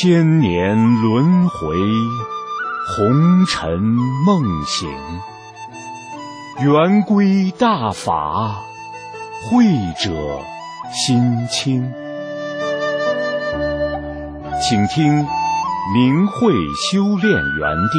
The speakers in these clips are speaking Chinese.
千年轮回，红尘梦醒，圆规大法，慧者心清。请听明慧修炼园地。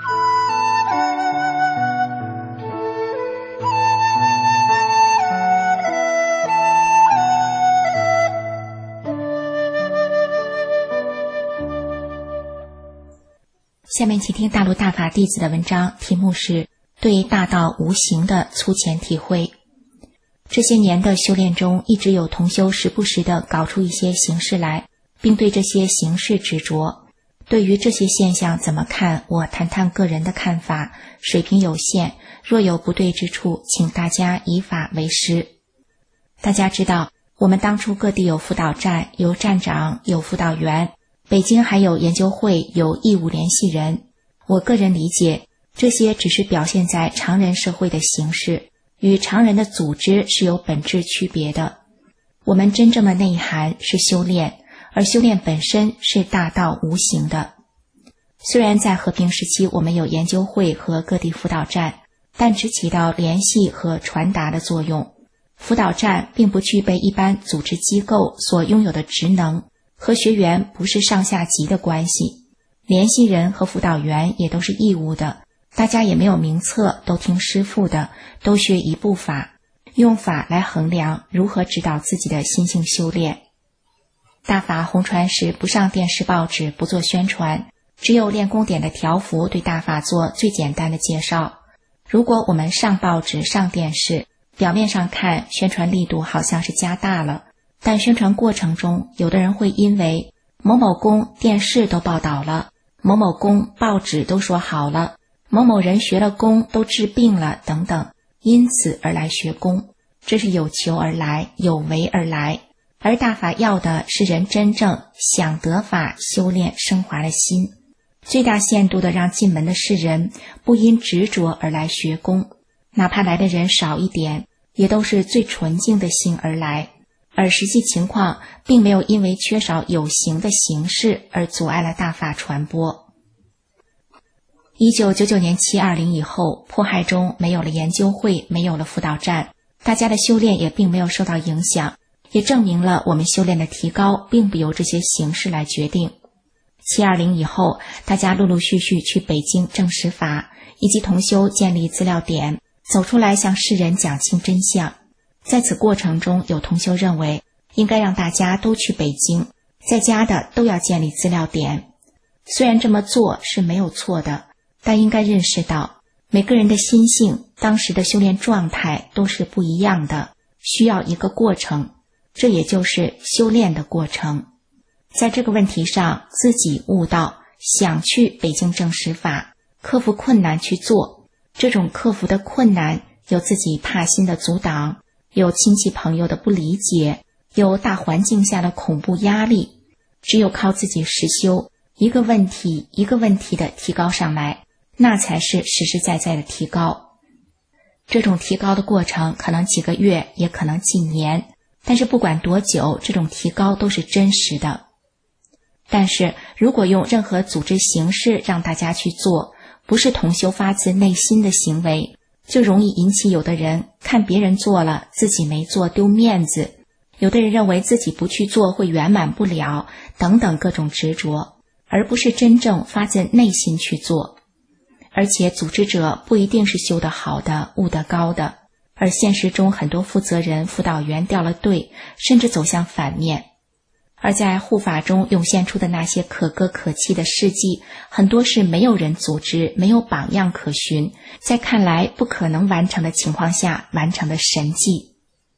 下面请听大陆大法弟子的文章，题目是对大道无形的粗浅体会。这些年的修炼中，一直有同修时不时地搞出一些形式来，并对这些形式执着。对于这些现象怎么看，我谈谈个人的看法，水平有限，若有不对之处，请大家以法为师。大家知道，我们当初各地有辅导站，有站长，有辅导员，北京还有研究会，有义务联系人。我个人理解，这些只是表现在常人社会的形式，与常人的组织是有本质区别的。我们真正的内涵是修炼，而修炼本身是大道无形的。虽然在和平时期我们有研究会和各地辅导站，但只起到联系和传达的作用。辅导站并不具备一般组织机构所拥有的职能，和学员不是上下级的关系，联系人和辅导员也都是义务的，大家也没有名册，都听师父的，都学一部法，用法来衡量如何指导自己的心性修炼。大法红传时不上电视报纸，不做宣传，只有练功点的条幅对大法做最简单的介绍。如果我们上报纸上电视，表面上看宣传力度好像是加大了，但宣传过程中，有的人会因为某某功电视都报道了，某某功报纸都说好了，某某人学了功都治病了等等，因此而来学功，这是有求而来，有为而来。而大法要的是人真正想得法修炼升华的心，最大限度的让进门的世人不因执着而来学功，哪怕来的人少一点，也都是最纯净的心而来。而实际情况并没有因为缺少有形的形式而阻碍了大法传播。1999年720以后，迫害中没有了研究会，没有了辅导站，大家的修炼也并没有受到影响，也证明了我们修炼的提高并不由这些形式来决定。720以后，大家陆陆续续去北京证实法，以及同修建立资料点，走出来向世人讲清真相。在此过程中，有同修认为应该让大家都去北京，在家的都要建立资料点。虽然这么做是没有错的，但应该认识到每个人的心性，当时的修炼状态都是不一样的，需要一个过程，这也就是修炼的过程。在这个问题上，自己悟到想去北京证实法，克服困难去做，这种克服的困难有自己怕心的阻挡，有亲戚朋友的不理解，有大环境下的恐怖压力，只有靠自己实修，一个问题一个问题的提高上来，那才是实实在在的提高。这种提高的过程可能几个月，也可能几年，但是不管多久，这种提高都是真实的。但是如果用任何组织形式让大家去做，不是同修发自内心的行为，就容易引起有的人看别人做了，自己没做丢面子，有的人认为自己不去做会圆满不了，等等各种执着，而不是真正发自内心去做。而且组织者不一定是修得好的，悟得高的，而现实中很多负责人辅导员掉了队，甚至走向反面。而在护法中涌现出的那些可歌可泣的事迹，很多是没有人组织，没有榜样可循，在看来不可能完成的情况下完成的神迹。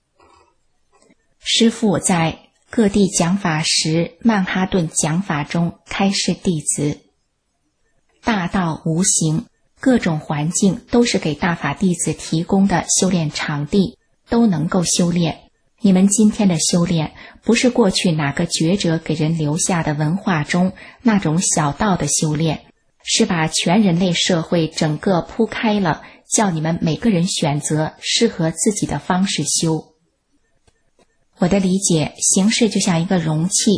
师父在各地讲法时，曼哈顿讲法中开示弟子，大道无形，各种环境都是给大法弟子提供的修炼场地，都能够修炼。你们今天的修炼，不是过去哪个觉者给人留下的文化中那种小道的修炼，是把全人类社会整个铺开了，叫你们每个人选择适合自己的方式修。我的理解，形式就像一个容器，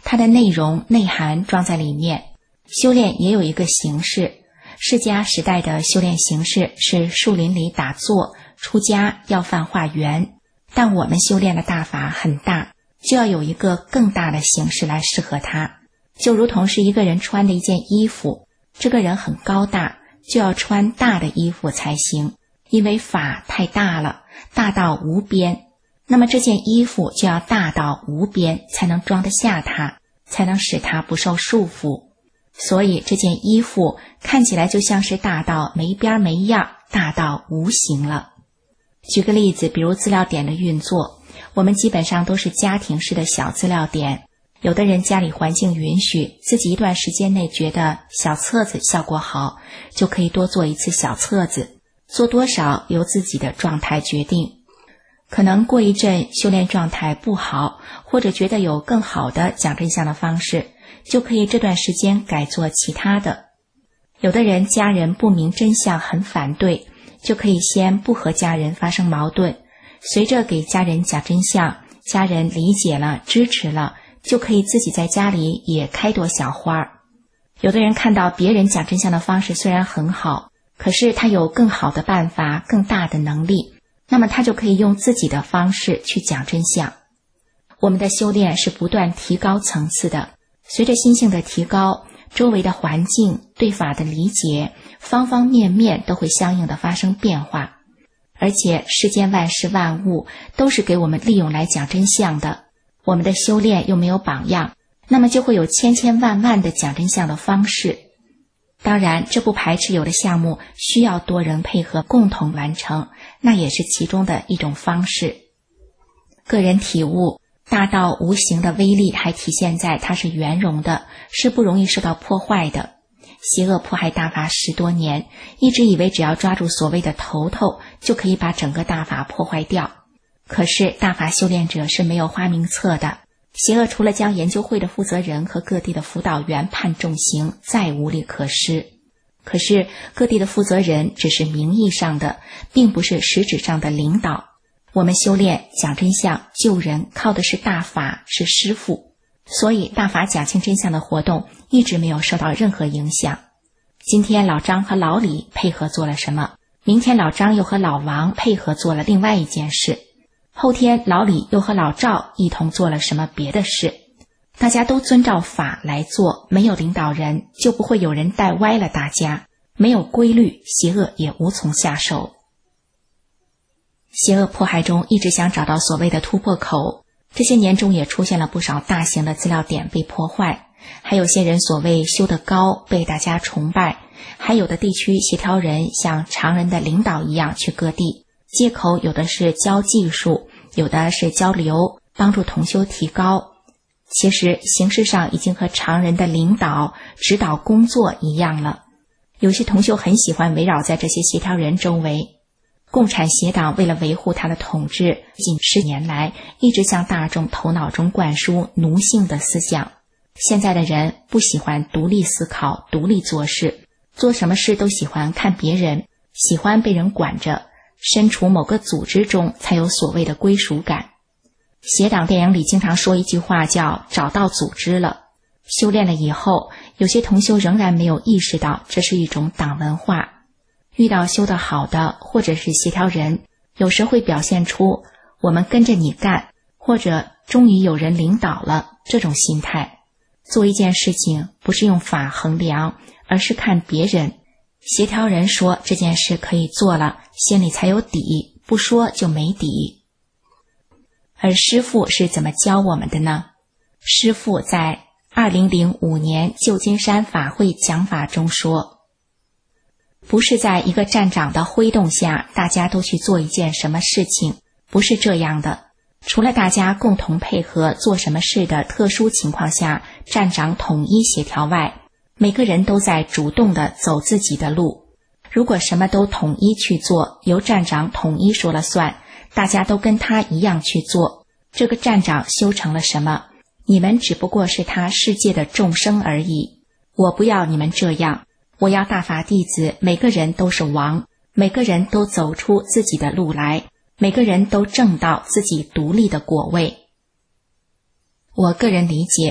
它的内容内涵装在里面。修炼也有一个形式，释迦时代的修炼形式是树林里打坐，出家要饭化缘，但我们修炼的大法很大，就要有一个更大的形式来适合它。就如同是一个人穿的一件衣服，这个人很高大，就要穿大的衣服才行，因为法太大了，大到无边，那么这件衣服就要大到无边，才能装得下它，才能使它不受束缚。所以这件衣服看起来就像是大到没边没样，大到无形了。举个例子，比如资料点的运作，我们基本上都是家庭式的小资料点，有的人家里环境允许，自己一段时间内觉得小册子效果好，就可以多做一次小册子，做多少由自己的状态决定。可能过一阵修炼状态不好，或者觉得有更好的讲真相的方式，就可以这段时间改做其他的。有的人家人不明真相很反对，就可以先不和家人发生矛盾，随着给家人讲真相，家人理解了支持了，就可以自己在家里也开朵小花。有的人看到别人讲真相的方式虽然很好，可是他有更好的办法，更大的能力，那么他就可以用自己的方式去讲真相。我们的修炼是不断提高层次的，随着心性的提高，周围的环境对法的理解，方方面面都会相应的发生变化。而且世间万事万物都是给我们利用来讲真相的，我们的修炼又没有榜样，那么就会有千千万万的讲真相的方式。当然这不排斥有的项目需要多人配合共同完成，那也是其中的一种方式。个人体悟，大道无形的威力还体现在它是圆融的，是不容易受到破坏的。邪恶迫害大法10多年，一直以为只要抓住所谓的头头，就可以把整个大法破坏掉。可是大法修炼者是没有花名册的，邪恶除了将研究会的负责人和各地的辅导员判重刑，再无力可施。可是各地的负责人只是名义上的，并不是实质上的领导。我们修炼讲真相救人靠的是大法，是师父，所以大法讲清真相的活动一直没有受到任何影响。今天老张和老李配合做了什么，明天老张又和老王配合做了另外一件事，后天老李又和老赵一同做了什么别的事。大家都遵照法来做，没有领导人，就不会有人带歪了大家，没有规律，邪恶也无从下手。邪恶迫害中一直想找到所谓的突破口，这些年中也出现了不少大型的资料点被破坏，还有些人所谓修得高被大家崇拜，还有的地区协调人像常人的领导一样去各地，借口有的是教技术，有的是交流，帮助同修提高。其实形式上已经和常人的领导指导工作一样了。有些同修很喜欢围绕在这些协调人周围。共产协党为了维护他的统治，近10年来一直向大众头脑中灌输奴性的思想。现在的人不喜欢独立思考，独立做事，做什么事都喜欢看别人，喜欢被人管着，身处某个组织中才有所谓的归属感。协党电影里经常说一句话叫找到组织了。修炼了以后，有些同修仍然没有意识到这是一种党文化。遇到修得好的或者是协调人，有时会表现出我们跟着你干，或者终于有人领导了这种心态。做一件事情不是用法衡量，而是看别人。协调人说这件事可以做了，心里才有底，不说就没底。而师父是怎么教我们的呢？师父在2005年旧金山法会讲法中说，不是在一个站长的挥动下大家都去做一件什么事情，不是这样的。除了大家共同配合做什么事的特殊情况下站长统一协调外，每个人都在主动地走自己的路。如果什么都统一去做，由站长统一说了算，大家都跟他一样去做，这个站长修成了什么？你们只不过是他世界的众生而已。我不要你们这样，我要大法弟子每个人都是王，每个人都走出自己的路来，每个人都证到自己独立的果位。我个人理解，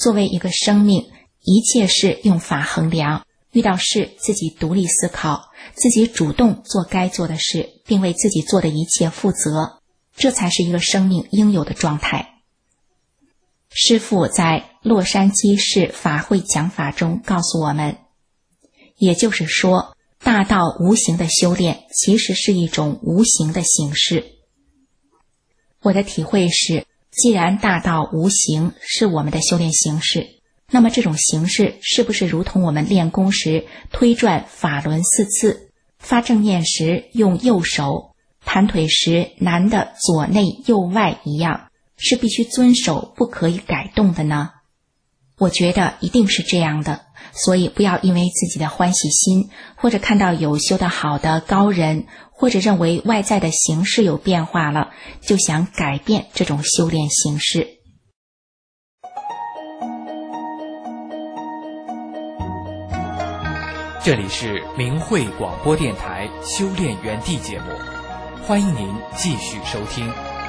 作为一个生命，一切事用法衡量，遇到事自己独立思考，自己主动做该做的事，并为自己做的一切负责，这才是一个生命应有的状态。师父在洛杉矶市法会讲法中告诉我们，也就是说，大道无形的修炼其实是一种无形的形式。我的体会是，既然大道无形是我们的修炼形式，那么这种形式是不是如同我们练功时推转法轮4次，发正念时用右手，盘腿时拿的左内右外一样，是必须遵守不可以改动的呢？我觉得一定是这样的，所以不要因为自己的欢喜心，或者看到有修得好的高人，或者认为外在的形式有变化了，就想改变这种修炼形式。 这里是明慧广播电台修炼园地节目，欢迎您继续收听。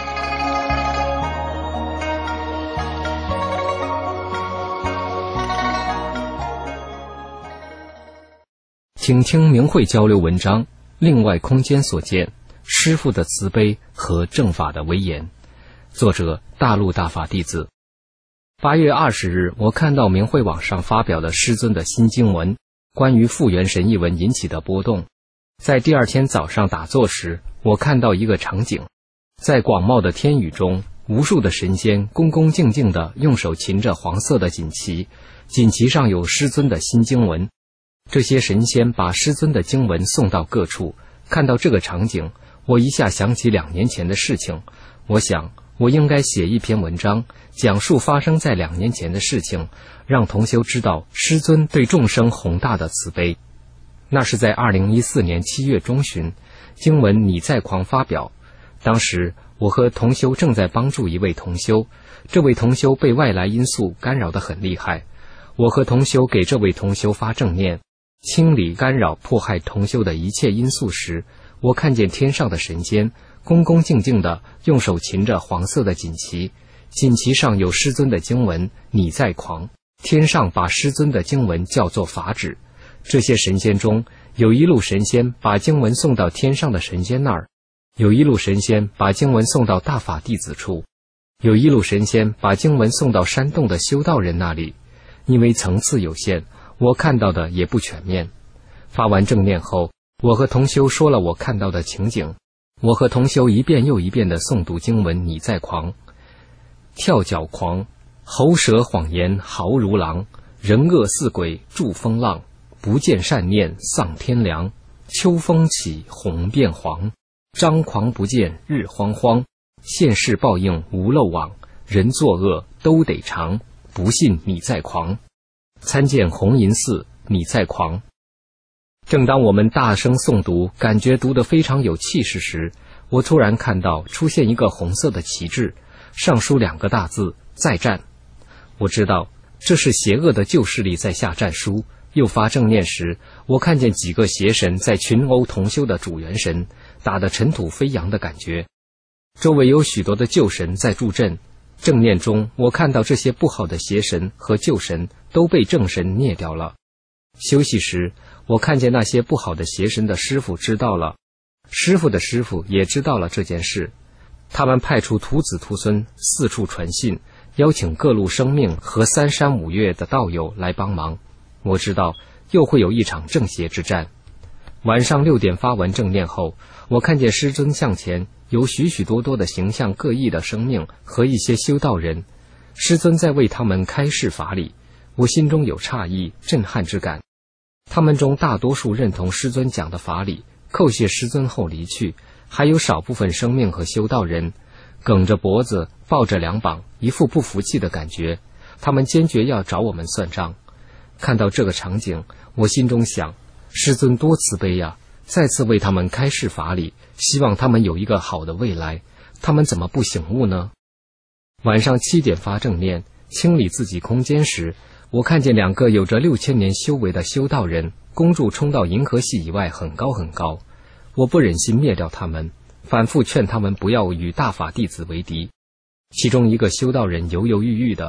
请听明慧交流文章，另外空间所见，师父的慈悲和正法的威严。作者大陆大法弟子。8月20日，我看到明慧网上发表的师尊的新经文，关于复原神一文引起的波动。在第二天早上打坐时，我看到一个场景，在广袤的天宇中，无数的神仙恭恭敬敬地用手擎着黄色的锦旗，锦旗上有师尊的新经文。这些神仙把师尊的经文送到各处。看到这个场景，我一下想起2年前的事情。我想我应该写一篇文章，讲述发生在2年前的事情，让同修知道师尊对众生宏大的慈悲。那是在2014年7月中旬，经文你在狂发表。当时我和同修正在帮助一位同修，这位同修被外来因素干扰得很厉害。我和同修给这位同修发正念，清理干扰迫害同修的一切因素时，我看见天上的神仙恭恭敬敬地用手擎着黄色的锦旗，锦旗上有师尊的经文你在狂，天上把师尊的经文叫做法旨。这些神仙中，有一路神仙把经文送到天上的神仙那儿，有一路神仙把经文送到大法弟子处，有一路神仙把经文送到山洞的修道人那里。因为层次有限，我看到的也不全面。发完正念后，我和同修说了我看到的情景。我和同修一遍又一遍地诵读经文你在狂。跳脚狂，喉舌谎言豪如狼，人恶似鬼助风浪，不见善念丧天良，秋风起红变黄，张狂不见日慌慌，现世报应无漏网，人作恶都得偿，不信你在狂。参见红银寺你在狂。正当我们大声诵读，感觉读得非常有气势时，我突然看到出现一个红色的旗帜，上书2个大字再战。我知道这是邪恶的旧势力在下战书。又发正念时，我看见几个邪神在群殴同修的主元神，打得尘土飞扬的感觉。周围有许多的旧神在助阵。正念中，我看到这些不好的邪神和旧神都被正神灭掉了。休息时，我看见那些不好的邪神的师父知道了，师父的师父也知道了这件事。他们派出徒子徒孙四处传信，邀请各路生命和3山5岳的道友来帮忙。我知道又会有一场正邪之战。晚上6点发完正念后，我看见师尊像前有许许多多的形象各异的生命和一些修道人，师尊在为他们开示法理。我心中有诧异震撼之感。他们中大多数认同师尊讲的法理，叩谢师尊后离去，还有少部分生命和修道人梗着脖子抱着2膀，一副不服气的感觉。他们坚决要找我们算账。看到这个场景，我心中想，师尊多慈悲呀，再次为他们开示法理，希望他们有一个好的未来，他们怎么不醒悟呢？晚上7点发正念，清理自己空间时，我看见2个有着6000年修为的修道人恭祝冲到银河系以外很高很高。我不忍心灭掉他们，反复劝他们不要与大法弟子为敌。其中一个修道人犹犹豫豫的，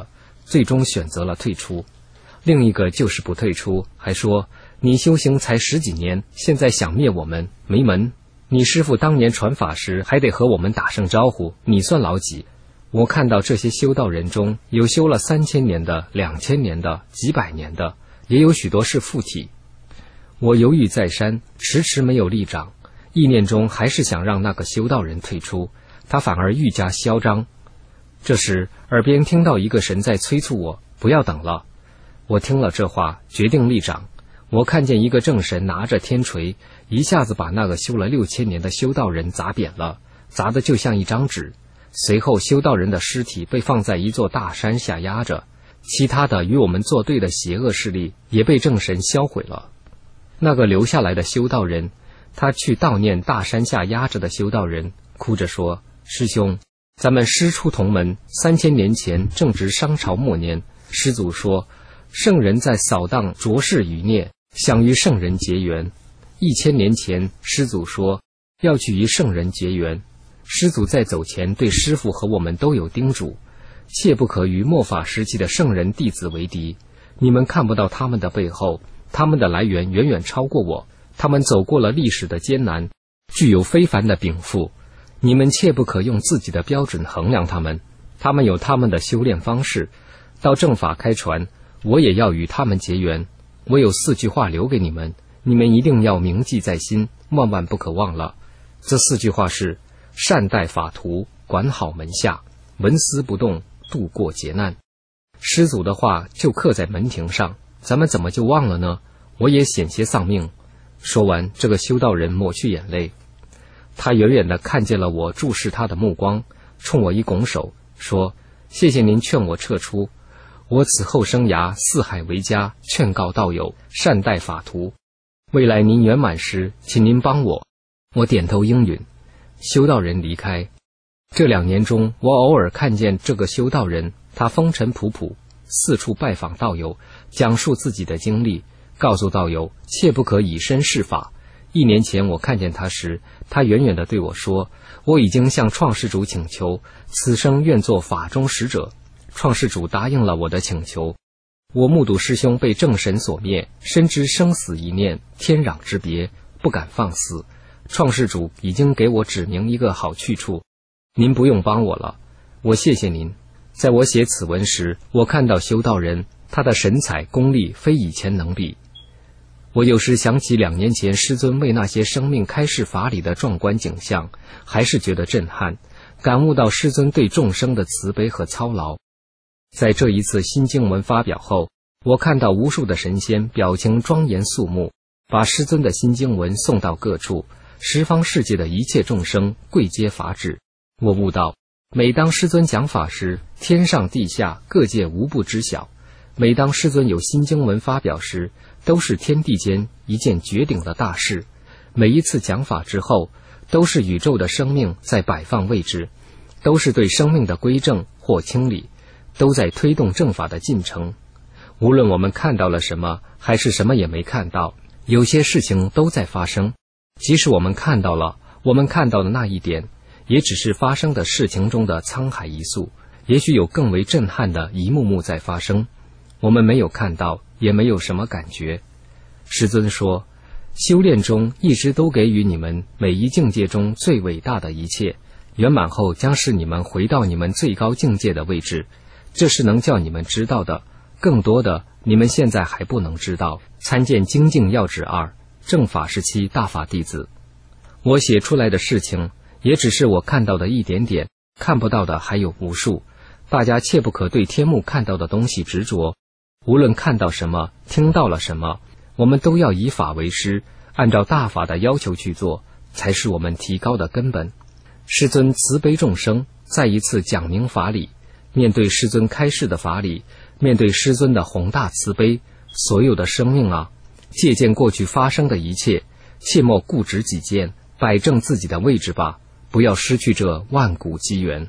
最终选择了退出。另一个就是不退出，还说你修行才10几年，现在想灭我们，没门。你师父当年传法时还得和我们打声招呼，你算老几？我看到这些修道人中，有修了3000年的、2000年的、几百年的，也有许多是附体。我犹豫再三，迟迟没有立掌，意念中还是想让那个修道人退出，他反而愈加嚣张。这时耳边听到一个神在催促我，不要等了。我听了这话，决定立掌。我看见一个正神拿着天锤，一下子把那个修了6000年的修道人砸扁了，砸得就像一张纸。随后修道人的尸体被放在一座大山下压着，其他的与我们作对的邪恶势力也被正神销毁了。那个留下来的修道人，他去悼念大山下压着的修道人，哭着说，师兄，咱们师出同门3000年前正值商朝末年，师祖说圣人在扫荡浊世余孽，想与圣人结缘。1000年前师祖说要去与圣人结缘，师祖在走前对师父和我们都有叮嘱，切不可与末法时期的圣人弟子为敌。你们看不到他们的背后，他们的来源远远超过我，他们走过了历史的艰难，具有非凡的禀赋。你们切不可用自己的标准衡量他们，他们有他们的修炼方式。到正法开传，我也要与他们结缘。我有4句话留给你们，你们一定要铭记在心，万万不可忘了。这4句话是：善待法徒，管好门下，纹丝不动，度过劫难。师祖的话就刻在门庭上，咱们怎么就忘了呢？我也险些丧命。说完，这个修道人抹去眼泪。他远远地看见了我注视他的目光，冲我一拱手，说：谢谢您劝我撤出，我此后生涯四海为家，劝告道友善待法徒，未来您圆满时，请您帮我。我点头应允。修道人离开。这2年中，我偶尔看见这个修道人，他风尘仆仆，四处拜访道友，讲述自己的经历，告诉道友切不可以身试法。1年前我看见他时，他远远地对我说，我已经向创世主请求，此生愿做法中使者。创世主答应了我的请求。我目睹师兄被正神所灭，深知生死一念，天壤之别，不敢放肆。创世主已经给我指明一个好去处，您不用帮我了，我谢谢您。在我写此文时，我看到修道人，他的神采功力非以前能比。我有时想起2年前师尊为那些生命开示法理的壮观景象，还是觉得震撼，感悟到师尊对众生的慈悲和操劳。在这一次新经文发表后，我看到无数的神仙表情庄严肃穆，把师尊的新经文送到各处，十方世界的一切众生跪接法旨。我悟到，每当师尊讲法时，天上地下各界无不知晓；每当师尊有新经文发表时，都是天地间一件绝顶的大事。每一次讲法之后，都是宇宙的生命在摆放位置，都是对生命的归正或清理，都在推动正法的进程。无论我们看到了什么，还是什么也没看到，有些事情都在发生。即使我们看到了，我们看到的那一点，也只是发生的事情中的沧海一粟，也许有更为震撼的一幕幕在发生，我们没有看到，也没有什么感觉。师尊说，修炼中一直都给予你们每一境界中最伟大的一切，圆满后将使你们回到你们最高境界的位置，这是能叫你们知道的，更多的你们现在还不能知道。参见精进要旨2，正法时期大法弟子。我写出来的事情也只是我看到的一点点，看不到的还有无数。大家切不可对天目看到的东西执着，无论看到什么，听到了什么，我们都要以法为师，按照大法的要求去做，才是我们提高的根本。师尊慈悲众生，再一次讲明法理。面对师尊开示的法理，面对师尊的宏大慈悲，所有的生命啊，借鉴过去发生的一切，切莫固执己见，摆正自己的位置吧，不要失去这万古机缘。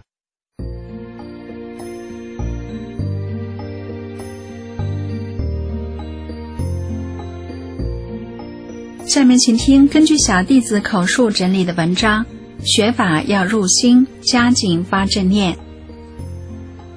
下面请听根据小弟子口述整理的文章，学法要入心，加紧发正念。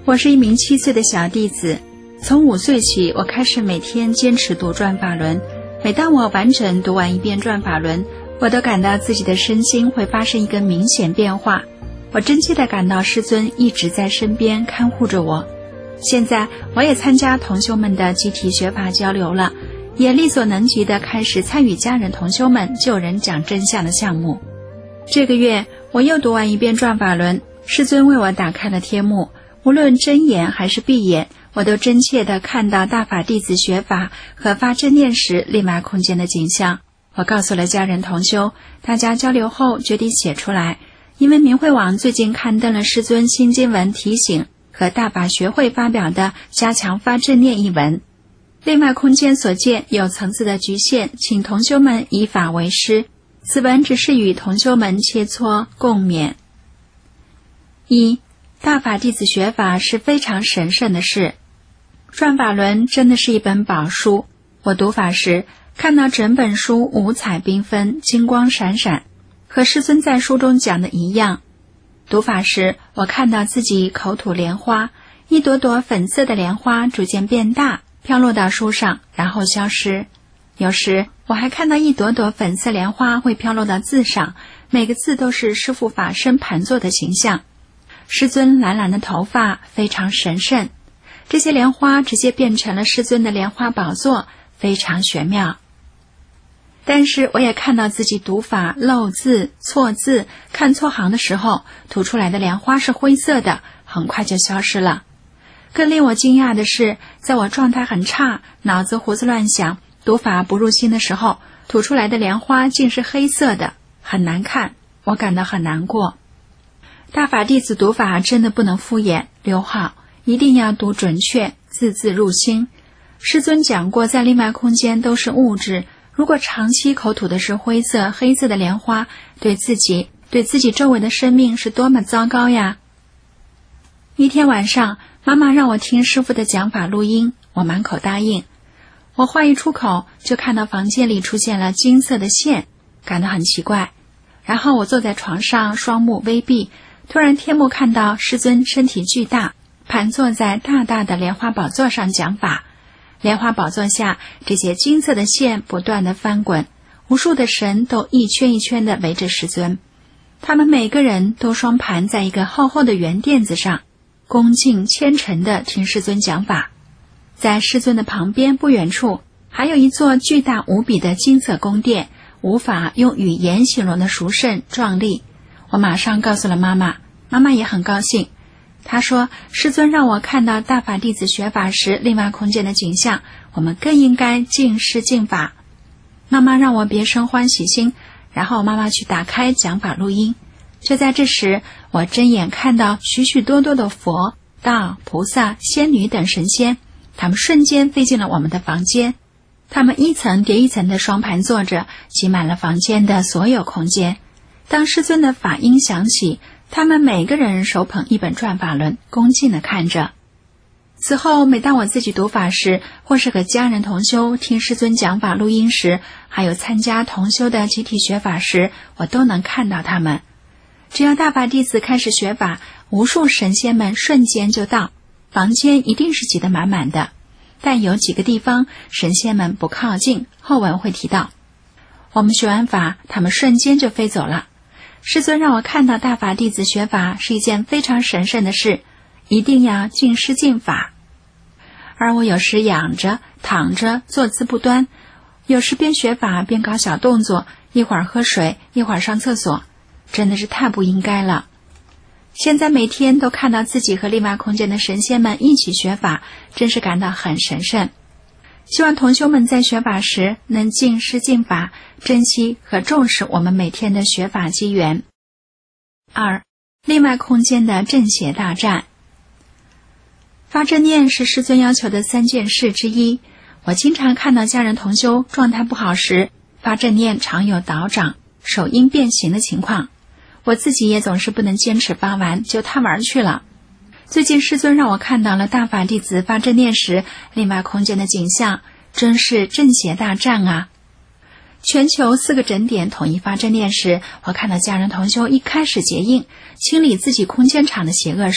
我是一名7岁的小弟子，从5岁起，我开始每天坚持读转法轮。每当我完整读完一遍转法轮，我都感到自己的身心会发生一个明显变化。我真切地感到师尊一直在身边看护着我。现在我也参加同修们的集体学法交流了，也力所能及地开始参与家人同修们救人讲真相的项目。这个月我又读完一遍转法轮，师尊为我打开了天幕，无论睁眼还是闭眼，我都真切地看到大法弟子学法和发正念时另外空间的景象。我告诉了家人同修，大家交流后决定写出来，因为明慧网最近刊登了师尊新经文提醒和大法学会发表的加强发正念一文。另外空间所见有层次的局限，请同修们以法为师。此文只是与同修们切磋共勉。1. 大法弟子学法是非常神圣的事。转法轮真的是一本宝书，我读法时看到整本书五彩缤纷，金光闪闪，和师尊在书中讲的一样。读法时我看到自己口吐莲花，一朵朵粉色的莲花逐渐变大，飘落到书上，然后消失。有时我还看到一朵朵粉色莲花会飘落到字上，每个字都是师父法身盘坐的形象。师尊蓝蓝的头发非常神圣，这些莲花直接变成了师尊的莲花宝座，非常玄妙。但是我也看到自己读法漏字、错字、看错行的时候，吐出来的莲花是灰色的，很快就消失了。更令我惊讶的是，在我状态很差、脑子胡思乱想、读法不入心的时候，吐出来的莲花竟是黑色的，很难看，我感到很难过。大法弟子读法真的不能敷衍溜号，一定要读准确，字字入心。师尊讲过，在另外空间都是物质，如果长期口吐的是灰色、黑色的莲花，对自己周围的生命是多么糟糕呀！一天晚上，妈妈让我听师父的讲法录音，我满口答应。我话一出口，就看到房间里出现了金色的线，感到很奇怪。然后我坐在床上，双目微闭，突然天幕看到师尊身体巨大，盘坐在大大的莲花宝座上讲法。莲花宝座下，这些金色的线不断地翻滚，无数的神都一圈一圈地围着师尊。他们每个人都双盘在一个厚厚的圆垫子上，恭敬虔诚地听师尊讲法。在师尊的旁边不远处，还有一座巨大无比的金色宫殿，无法用语言形容的殊胜壮丽。我马上告诉了妈妈，妈妈也很高兴。她说，师尊让我看到大法弟子学法时另外空间的景象，我们更应该敬师敬法。妈妈让我别生欢喜心，然后妈妈去打开讲法录音。就在这时，我睁眼看到许许多多的佛、道、菩萨、仙女等神仙，他们瞬间飞进了我们的房间。他们一层叠一层的双盘坐着，挤满了房间的所有空间。当师尊的法音响起，他们每个人手捧一本转法轮，恭敬地看着。此后每当我自己读法时，或是和家人同修听师尊讲法录音时，还有参加同修的集体学法时，我都能看到他们。只要大法弟子开始学法，无数神仙们瞬间就到，房间一定是挤得满满的。但有几个地方神仙们不靠近，后文会提到。我们学完法，他们瞬间就飞走了。师尊让我看到大法弟子学法是一件非常神圣的事，一定要敬师敬法。而我有时仰着、躺着，坐姿不端，有时边学法边搞小动作，一会儿喝水，一会儿上厕所，真的是太不应该了。现在每天都看到自己和另外空间的神仙们一起学法，真是感到很神圣。希望同修们在学法时能敬师敬法，珍惜和重视我们每天的学法机缘。2. 另外空间的正邪大战。发正念是师尊要求的3件事之一。我经常看到家人同修状态不好时，发正念常有倒掌、手音变形的情况。我自己也总是不能坚持发完就贪玩去了。最近师尊让我看到了大法弟子发正念时另外空间的景象，真是正邪大战啊！全球4个整点统一发正念时，我看到家人同修一开始结印清理自己空间场的邪恶时，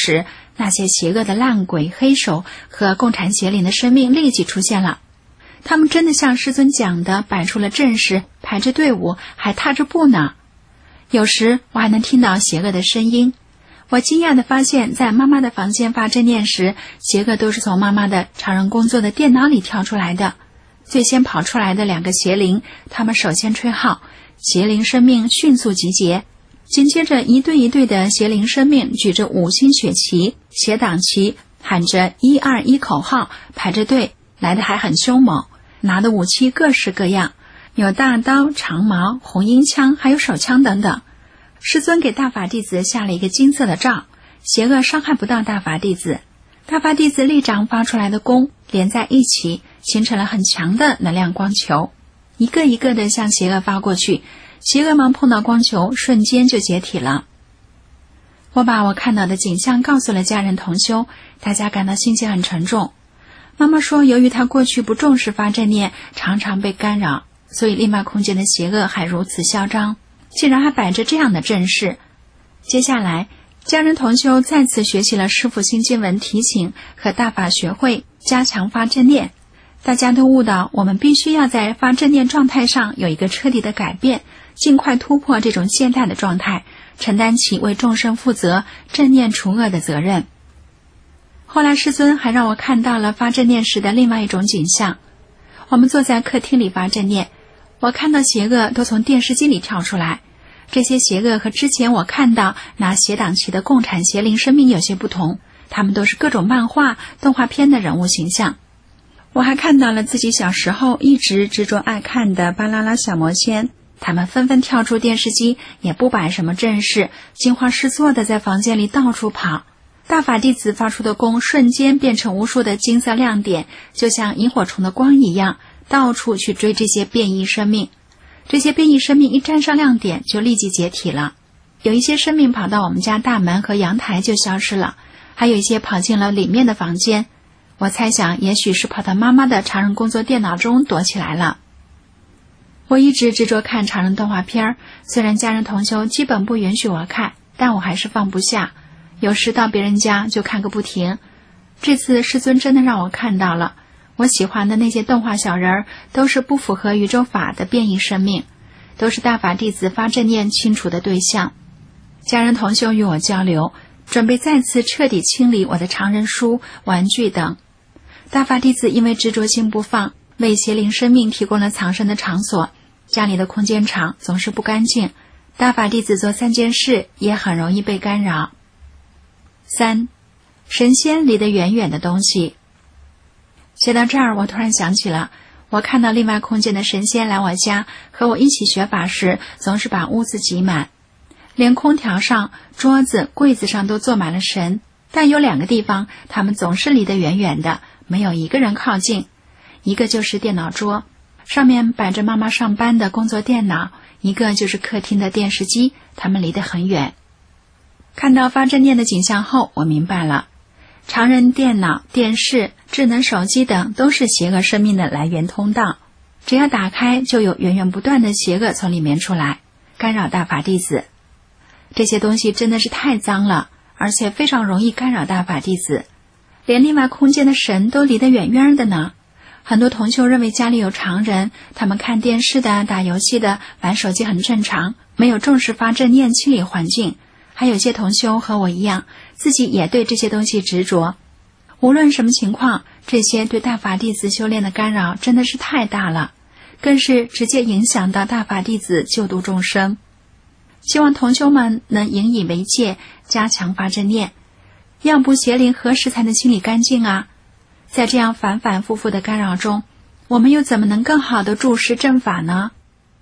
那些邪恶的烂鬼、黑手和共产邪灵的生命立即出现了。他们真的像师尊讲的，摆出了阵势，排着队伍，还踏着步呢。有时我还能听到邪恶的声音。我惊讶地发现，在妈妈的房间发正念时，邪恶都是从妈妈的常人工作的电脑里跳出来的。最先跑出来的2个邪灵，他们首先吹号，邪灵生命迅速集结，紧接着一队一队的邪灵生命举着5星血旗、邪党旗，喊着121口号，排着队，来得还很凶猛，拿的武器各式各样，有大刀、长矛、红缨枪，还有手枪等等。师尊给大法弟子下了一个金色的罩，邪恶伤害不到大法弟子。大法弟子立掌发出来的弓连在一起，形成了很强的能量光球，一个一个的向邪恶发过去，邪恶们碰到光球，瞬间就解体了。我把我看到的景象告诉了家人同修，大家感到心情很沉重。妈妈说，由于她过去不重视发正念，常常被干扰，所以另外空间的邪恶还如此嚣张，竟然还摆着这样的阵势。接下来家人同修再次学习了师父新经文提醒和大法学会加强发正念，大家都悟到我们必须要在发正念状态上有一个彻底的改变，尽快突破这种懈怠的状态，承担起为众生负责、正念除恶的责任。后来师尊还让我看到了发正念时的另外一种景象。我们坐在客厅里发正念，我看到邪恶都从电视机里跳出来。这些邪恶和之前我看到拿邪党旗的共产邪灵生命有些不同，他们都是各种漫画、动画片的人物形象。我还看到了自己小时候一直执着爱看的巴啦啦小魔仙，他们纷纷跳出电视机，也不摆什么阵势，惊慌失措地在房间里到处跑。大法弟子发出的弓瞬间变成无数的金色亮点，就像萤火虫的光一样，到处去追这些变异生命。这些变异生命一沾上亮点就立即解体了，有一些生命跑到我们家大门和阳台就消失了，还有一些跑进了里面的房间。我猜想也许是跑到妈妈的常人工作电脑中躲起来了。我一直执着看常人动画片，虽然家人同修基本不允许我看，但我还是放不下，有时到别人家就看个不停。这次师尊真的让我看到了，我喜欢的那些动画小人都是不符合宇宙法的变异生命，都是大法弟子发正念清除的对象。家人同修与我交流，准备再次彻底清理我的常人书、玩具等。大法弟子因为执着心不放，为邪灵生命提供了藏身的场所，家里的空间场总是不干净。大法弟子做3件事也很容易被干扰。3. 神仙离得远远的东西。写到这儿，我突然想起了，我看到另外空间的神仙来我家和我一起学法时，总是把屋子挤满，连空调上、桌子、柜子上都坐满了神，但有2个地方他们总是离得远远的，没有一个人靠近。一个就是电脑桌，上面摆着妈妈上班的工作电脑，一个就是客厅的电视机，他们离得很远。看到发正念的景象后，我明白了，常人电脑、电视、智能手机等都是邪恶生命的来源通道，只要打开就有源源不断的邪恶从里面出来，干扰大法弟子。这些东西真的是太脏了，而且非常容易干扰大法弟子，连另外空间的神都离得远远的呢。很多同修认为家里有常人，他们看电视的、打游戏的、玩手机很正常，没有重视发正念清理环境。还有些同修和我一样，自己也对这些东西执着。无论什么情况，这些对大法弟子修炼的干扰真的是太大了，更是直接影响到大法弟子救度众生。希望同修们能引以为戒，加强发正念。要不邪灵何时才能清理干净啊？在这样反反复复的干扰中，我们又怎么能更好地注视正法呢？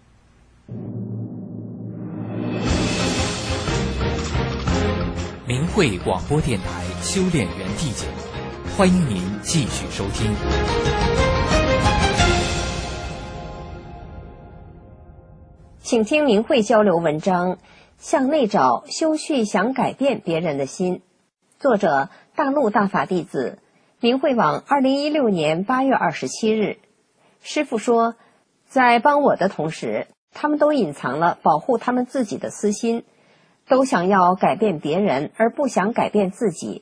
明慧广播电台修炼园地节目，欢迎您继续收听。 请听明慧交流文章《向内找，修续想改变别人的心》，作者大陆大法弟子，明慧网2016年8月27日。师父说，在帮我的同时，他们都隐藏了保护他们自己的私心，都想要改变别人而不想改变自己，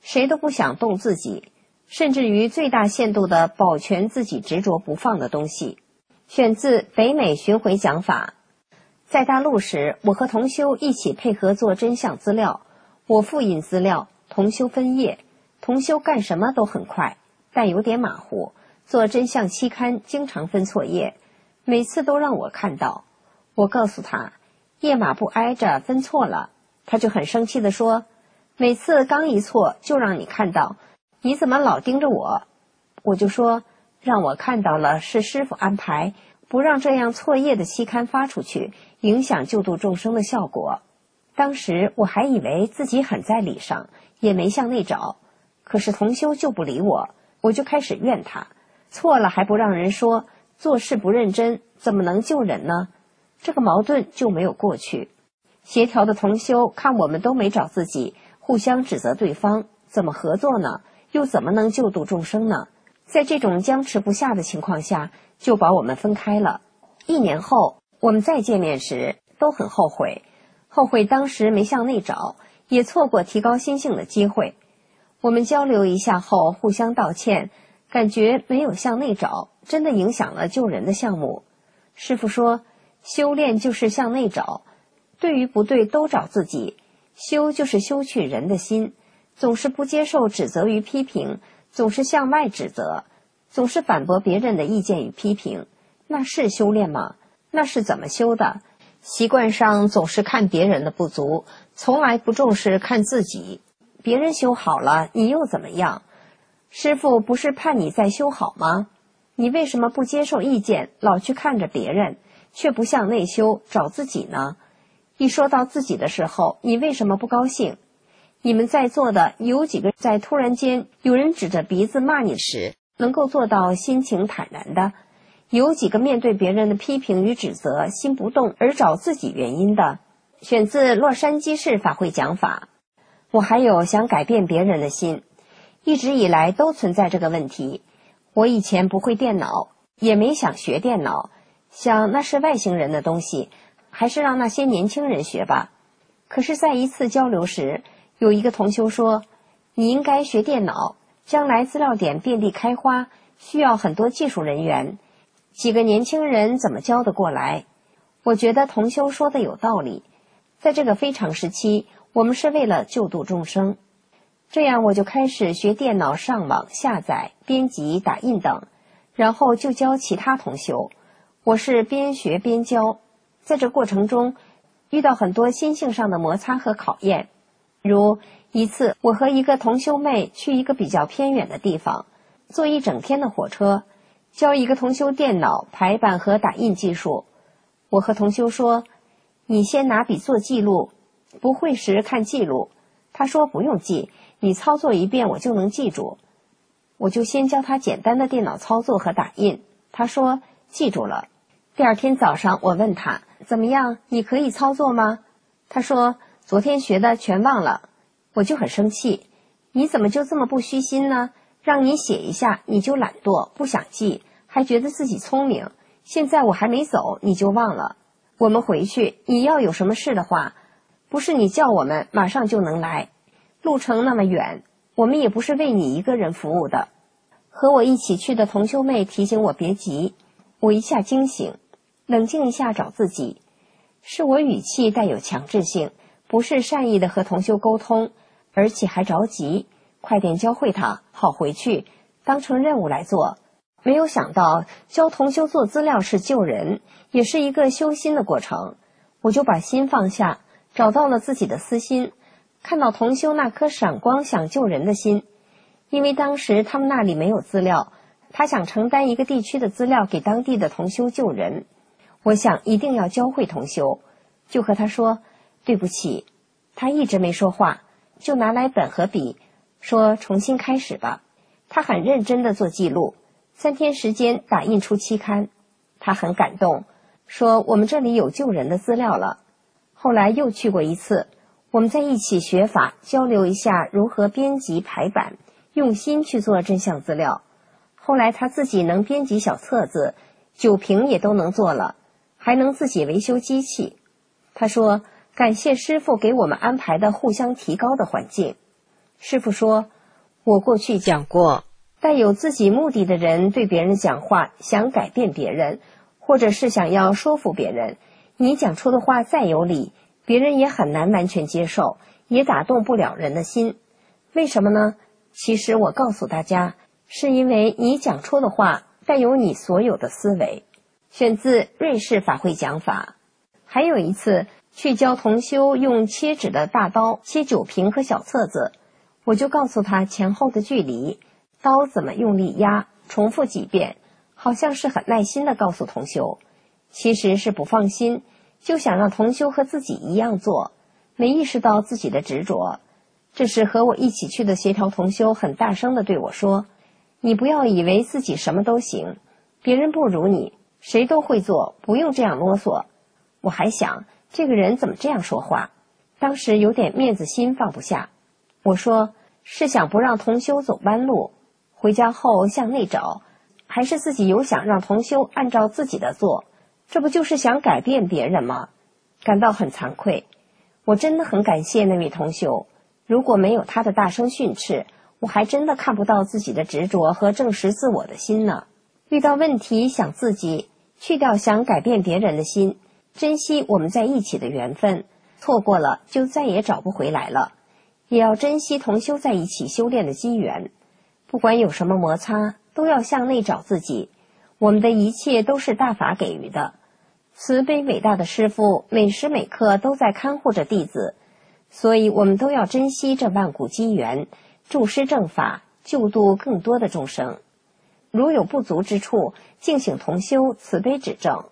谁都不想动自己，甚至于最大限度地保全自己执着不放的东西。选自北美巡回讲法。在大陆时，我和同修一起配合做真相资料，我复印资料，同修分页。同修干什么都很快，但有点马虎。做真相期刊经常分错页，每次都让我看到。我告诉他，页码不挨着，分错了。他就很生气地说，每次刚一错就让你看到，你怎么老盯着我？我就说，让我看到了是师父安排，不让这样错页的期刊发出去，影响救度众生的效果。当时我还以为自己很在理上，也没向内找，可是同修就不理我，我就开始怨他，错了还不让人说，做事不认真，怎么能救人呢？这个矛盾就没有过去。协调的同修看我们都没找自己，互相指责对方，怎么合作呢？又怎么能救度众生呢？在这种僵持不下的情况下，就把我们分开了。1年后，我们再见面时都很后悔，后悔当时没向内找，也错过提高心性的机会。我们交流一下后互相道歉，感觉没有向内找，真的影响了救人的项目。师父说，修炼就是向内找，对于不对都找自己，修就是修去人的心，总是不接受指责与批评，总是向外指责，总是反驳别人的意见与批评，那是修炼吗？那是怎么修的？习惯上总是看别人的不足，从来不重视看自己。别人修好了，你又怎么样？师父不是盼你再修好吗？你为什么不接受意见，老去看着别人，却不向内修，找自己呢？一说到自己的时候，你为什么不高兴？你们在座的有几个在突然间有人指着鼻子骂你时，能够做到心情坦然的？有几个面对别人的批评与指责，心不动而找自己原因的？选自洛杉矶市法会讲法。我还有想改变别人的心，一直以来都存在这个问题。我以前不会电脑，也没想学电脑，想那是外星人的东西，还是让那些年轻人学吧。可是在一次交流时，有一个同修说，你应该学电脑，将来资料点遍地开花，需要很多技术人员，几个年轻人怎么教得过来？我觉得同修说的有道理，在这个非常时期，我们是为了救度众生。这样我就开始学电脑，上网下载、编辑、打印等，然后就教其他同修。我是边学边教，在这过程中遇到很多心性上的摩擦和考验。如一次，我和一个同修妹去一个比较偏远的地方，坐1整天的火车，教一个同修电脑、排版和打印技术。我和同修说，你先拿笔做记录，不会时看记录。他说不用记，你操作一遍我就能记住。我就先教他简单的电脑操作和打印，他说记住了。第二天早上我问他，怎么样，你可以操作吗？他说昨天学的全忘了。我就很生气，你怎么就这么不虚心呢？让你写一下你就懒惰不想记，还觉得自己聪明，现在我还没走你就忘了。我们回去，你要有什么事的话，不是你叫我们马上就能来，路程那么远，我们也不是为你一个人服务的。和我一起去的同修妹提醒我别急，我一下惊醒，冷静一下找自己。是我语气带有强制性，不是善意的和同修沟通，而且还着急，快点教会他，好回去，当成任务来做。没有想到教同修做资料是救人，也是一个修心的过程。我就把心放下，找到了自己的私心，看到同修那颗闪光想救人的心。因为当时他们那里没有资料，他想承担一个地区的资料给当地的同修救人。我想一定要教会同修，就和他说对不起。他一直没说话，就拿来本和笔，说重新开始吧。他很认真地做记录，3天时间打印出期刊。他很感动，说我们这里有救人的资料了。后来又去过一次，我们在一起学法，交流一下如何编辑排版，用心去做真相资料。后来他自己能编辑小册子，9屏也都能做了，还能自己维修机器。他说感谢师父给我们安排的互相提高的环境。师父说我过去讲过，带有自己目的的人对别人讲话，想改变别人，或者是想要说服别人，你讲出的话再有理，别人也很难完全接受，也打动不了人的心。为什么呢？其实我告诉大家，是因为你讲出的话带有你所有的思维。选自瑞士法会讲法。还有一次去教同修用切纸的大刀切酒瓶和小册子，我就告诉他前后的距离，刀怎么用力压，重复几遍，好像是很耐心地告诉同修，其实是不放心，就想让同修和自己一样做，没意识到自己的执着。这时和我一起去的协调同修很大声地对我说，你不要以为自己什么都行，别人不如你，谁都会做，不用这样啰嗦。我还想，这个人怎么这样说话？当时有点面子心放不下。我说，是想不让同修走弯路，回家后向内找，还是自己有想让同修按照自己的做？这不就是想改变别人吗？感到很惭愧。我真的很感谢那位同修，如果没有他的大声训斥，我还真的看不到自己的执着和证实自我的心呢。遇到问题想自己，去掉想改变别人的心，珍惜我们在一起的缘分，错过了就再也找不回来了。也要珍惜同修在一起修炼的机缘，不管有什么摩擦，都要向内找自己。我们的一切都是大法给予的，慈悲伟大的师父每时每刻都在看护着弟子，所以我们都要珍惜这万古机缘，助施正法，救度更多的众生。如有不足之处，敬请同修慈悲指正。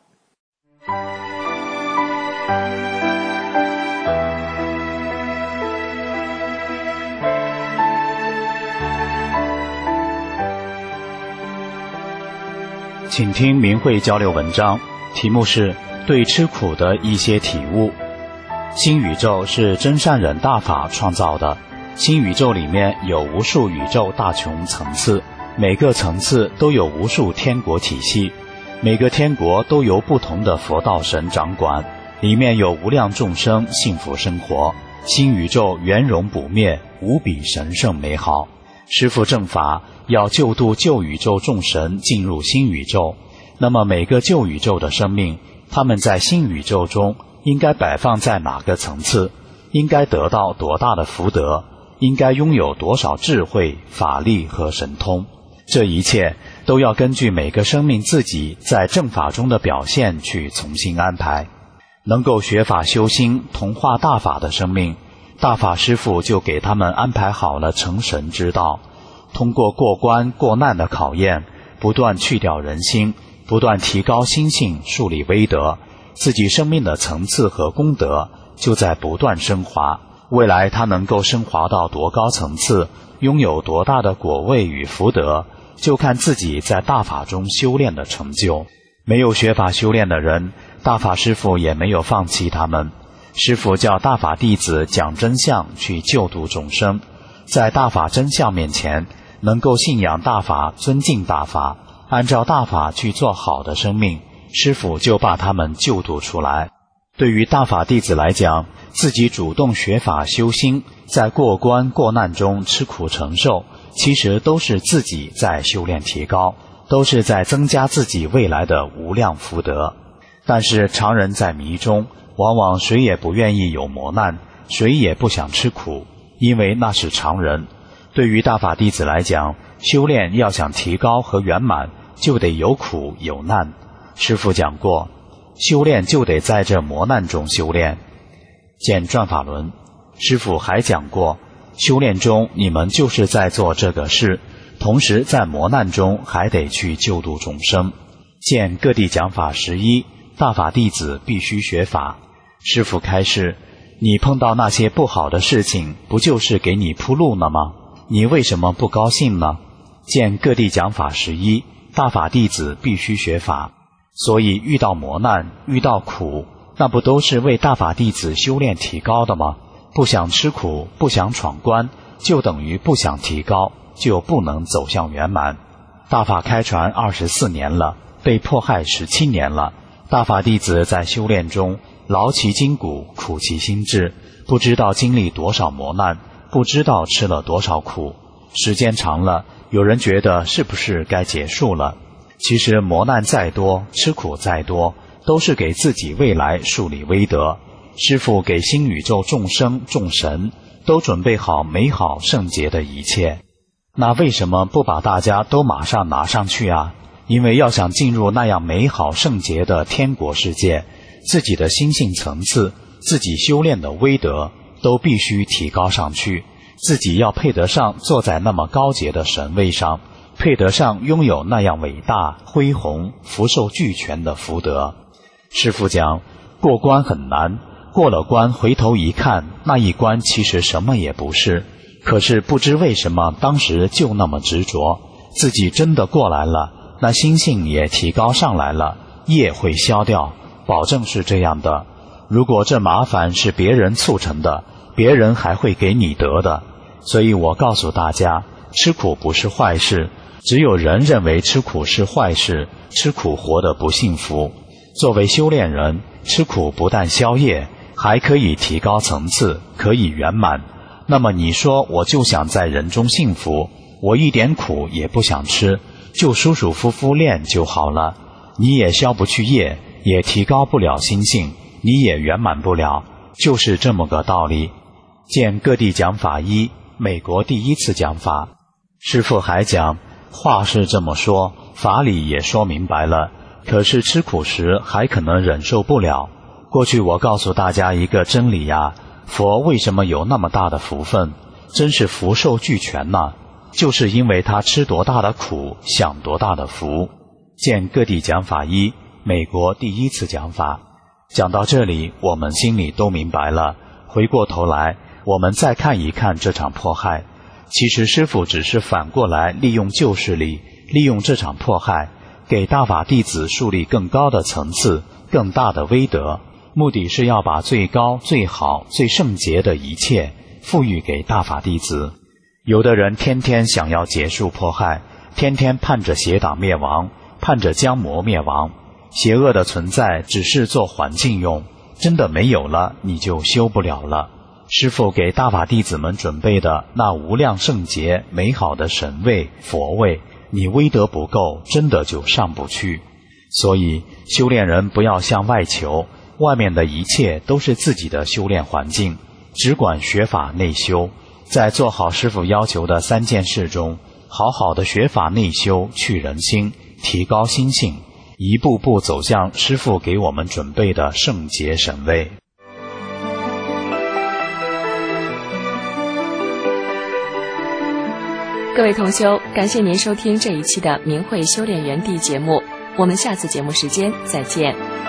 请听明慧交流文章，题目是对吃苦的一些体悟。新宇宙是真善忍大法创造的，新宇宙里面有无数宇宙大穷层次，每个层次都有无数天国体系，每个天国都由不同的佛道神掌管，里面有无量众生幸福生活，新宇宙圆融不灭，无比神圣美好。师父正法要救度旧宇宙众神进入新宇宙，那么每个旧宇宙的生命，他们在新宇宙中应该摆放在哪个层次，应该得到多大的福德，应该拥有多少智慧、法力和神通，这一切都要根据每个生命自己在正法中的表现去重新安排。能够学法修心同化大法的生命，大法师父就给他们安排好了成神之道，通过过关过难的考验，不断去掉人心，不断提高心性，树立威德，自己生命的层次和功德就在不断升华。未来他能够升华到多高层次，拥有多大的果位与福德，就看自己在大法中修炼的成就。没有学法修炼的人，大法师父也没有放弃他们。师父叫大法弟子讲真相，去救度众生。在大法真相面前，能够信仰大法，尊敬大法，按照大法去做好的生命，师父就把他们救度出来。对于大法弟子来讲，自己主动学法修心，在过关过难中吃苦承受，其实都是自己在修炼提高，都是在增加自己未来的无量福德。但是常人在迷中，往往谁也不愿意有磨难，谁也不想吃苦，因为那是常人。对于大法弟子来讲，修炼要想提高和圆满，就得有苦有难。师父讲过，修炼就得在这磨难中修炼。见转法轮。师父还讲过，修炼中你们就是在做这个事，同时在磨难中还得去救度众生。见各地讲法11，大法弟子必须学法。师父开示，你碰到那些不好的事情，不就是给你铺路了吗？你为什么不高兴呢？见各地讲法11，大法弟子必须学法。所以遇到磨难，遇到苦，那不都是为大法弟子修炼提高的吗？不想吃苦，不想闯关，就等于不想提高，就不能走向圆满。大法开传24年了，被迫害17年了，大法弟子在修炼中劳其筋骨，苦其心志，不知道经历多少磨难，不知道吃了多少苦。 时间长了，有人觉得是不是该结束了？其实磨难再多，吃苦再多，都是给自己未来树立威德。师父给新宇宙众生众神都准备好美好圣洁的一切，那为什么不把大家都马上拿上去啊？因为要想进入那样美好圣洁的天国世界，自己的心性层次，自己修炼的威德都必须提高上去，自己要配得上坐在那么高洁的神位上，配得上拥有那样伟大恢宏福寿俱全的福德。师父讲，过关很难，过了关回头一看，那一关其实什么也不是，可是不知为什么当时就那么执着，自己真的过来了，那心性也提高上来了，业会消掉，保证是这样的。如果这麻烦是别人促成的，别人还会给你得的。所以我告诉大家，吃苦不是坏事，只有人认为吃苦是坏事，吃苦活得不幸福。作为修炼人，吃苦不但消业，还可以提高层次，可以圆满。那么你说我就想在人中幸福，我一点苦也不想吃，就舒舒服服练就好了，你也消不去业，也提高不了心性，你也圆满不了，就是这么个道理。见各地讲法一，美国第一次讲法。师父还讲，话是这么说，法理也说明白了，可是吃苦时还可能忍受不了。过去我告诉大家一个真理呀，佛为什么有那么大的福分，真是福寿俱全呢？就是因为他吃多大的苦，享多大的福。见各地讲法一，美国第一次讲法。讲到这里，我们心里都明白了。回过头来，我们再看一看这场迫害，其实师父只是反过来利用旧势力，利用这场迫害，给大法弟子树立更高的层次，更大的威德，目的是要把最高、最好、最圣洁的一切赋予给大法弟子。有的人天天想要结束迫害，天天盼着邪党灭亡，盼着江魔灭亡。邪恶的存在只是做环境用，真的没有了，你就修不了了。师父给大法弟子们准备的那无量圣洁美好的神位佛位，你威德不够，真的就上不去。所以修炼人不要向外求，外面的一切都是自己的修炼环境，只管学法内修，在做好师父要求的3件事中，好好的学法内修，去人心，提高心性，一步步走向师父给我们准备的圣洁神位。 各位同修，感谢您收听这一期的明慧修炼园地节目，我们下次节目时间再见。